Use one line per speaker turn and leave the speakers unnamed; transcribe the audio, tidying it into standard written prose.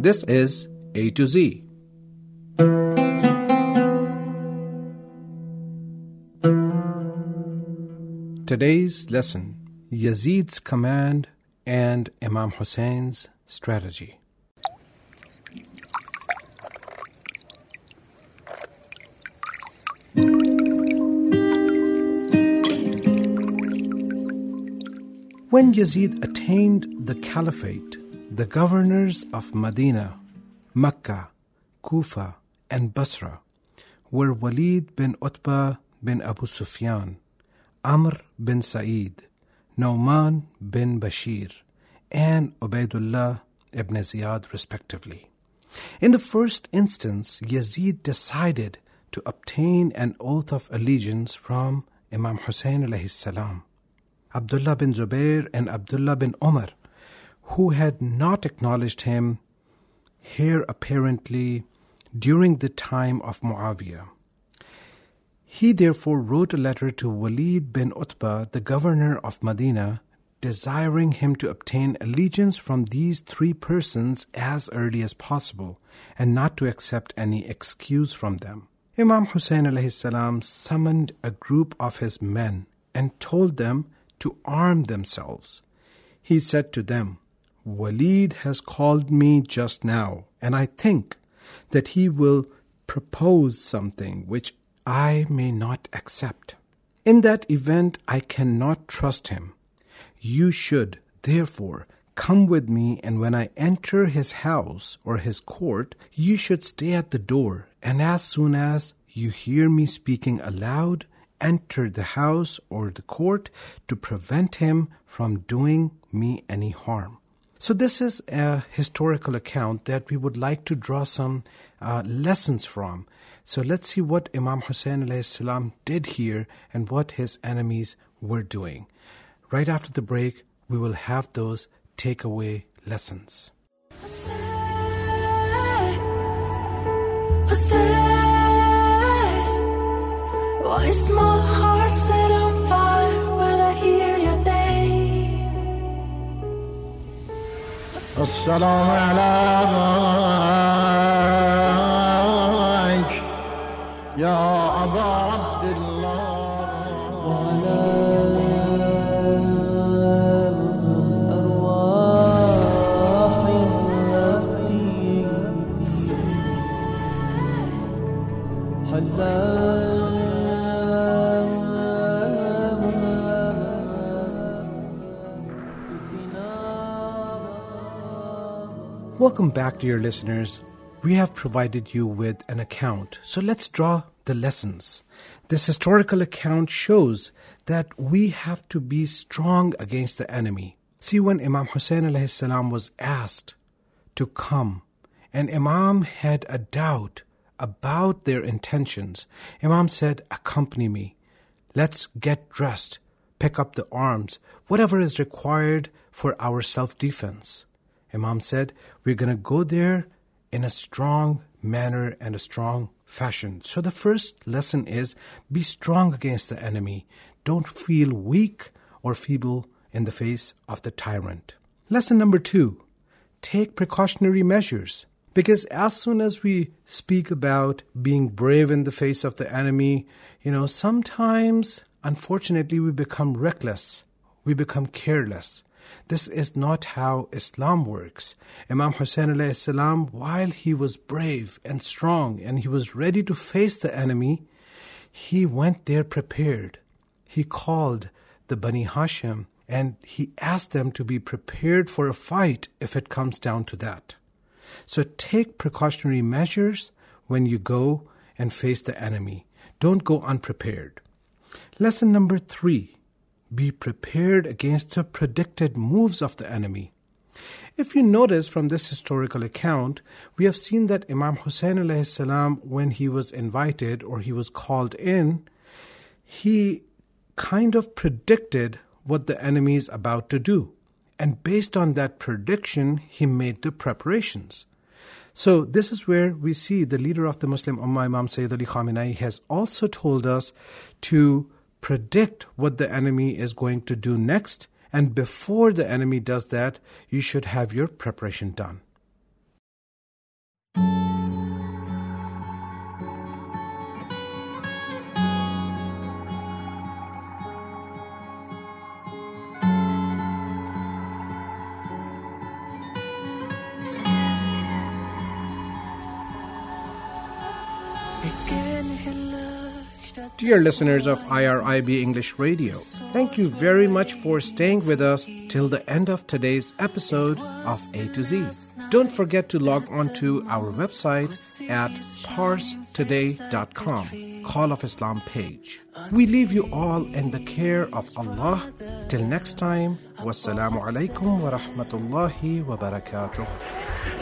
This is A to Z. Today's lesson, Yazid's command and Imam Hussein's strategy. When Yazid attained the caliphate, the governors of Medina, Mecca, Kufa, and Basra were Walid bin Utbah bin Abu Sufyan, Amr bin Sa'id, Nauman bin Bashir, and Ubaidullah ibn Ziyad respectively. In the first instance, Yazid decided to obtain an oath of allegiance from Imam Hussein alayhi salam. Abdullah bin Zubair and Abdullah bin Umar, who had not acknowledged him here apparently during the time of Muawiyah. He therefore wrote a letter to Walid bin Utbah, the governor of Medina, desiring him to obtain allegiance from these three persons as early as possible and not to accept any excuse from them. Imam Hussein alayhi salam summoned a group of his men and told them to arm themselves. He said to them, "Walid has called me just now, and I think that he will propose something which I may not accept. In that event, I cannot trust him. You should, therefore, come with me, and when I enter his house or his court, you should stay at the door, and as soon as you hear me speaking aloud, enter the house or the court to prevent him from doing me any harm." So this is a historical account that we would like to draw some lessons from. So let's see what Imam Hussein alayhi salam did here and what his enemies were doing. Right after the break, we will have those takeaway lessons.
Why is my heart set on fire when I hear your name?
السلام عليك يا أبا عبد الله
وعلى أرواح الأبدين
Welcome back, dear listeners. We have provided you with an account, so let's draw the lessons. This historical account shows that we have to be strong against the enemy. See, when Imam Hussein alayhi salam was asked to come, and Imam had a doubt about their intentions, Imam said, "Accompany me. Let's get dressed, pick up the arms, whatever is required for our self-defense." Imam said, "We're going to go there in a strong manner and a strong fashion." So the first lesson is, be strong against the enemy. Don't feel weak or feeble in the face of the tyrant. Lesson number 2, take precautionary measures. Because as soon as we speak about being brave in the face of the enemy, sometimes, unfortunately, we become reckless. We become careless. This is not how Islam works. Imam Hussein alayhi salam, while he was brave and strong and he was ready to face the enemy, he went there prepared. He called the Bani Hashim and he asked them to be prepared for a fight if it comes down to that. So take precautionary measures when you go and face the enemy. Don't go unprepared. Lesson number 3. Be prepared against the predicted moves of the enemy. If you notice from this historical account, we have seen that Imam Hussein alayhi salam, when he was invited or he was called in, he kind of predicted what the enemy is about to do. And based on that prediction, he made the preparations. So this is where we see the leader of the Muslim Ummah, Imam Sayyid Ali Khamenei, has also told us to predict what the enemy is going to do next, and before the enemy does that, you should have your preparation done. Dear listeners of IRIB English Radio, thank you very much for staying with us till the end of today's episode of A to Z. Don't forget to log on to our website at parstoday.com, Call of Islam page. We leave you all in the care of Allah. Till next time, wassalamu alaikum wa rahmatullahi wa barakatuh.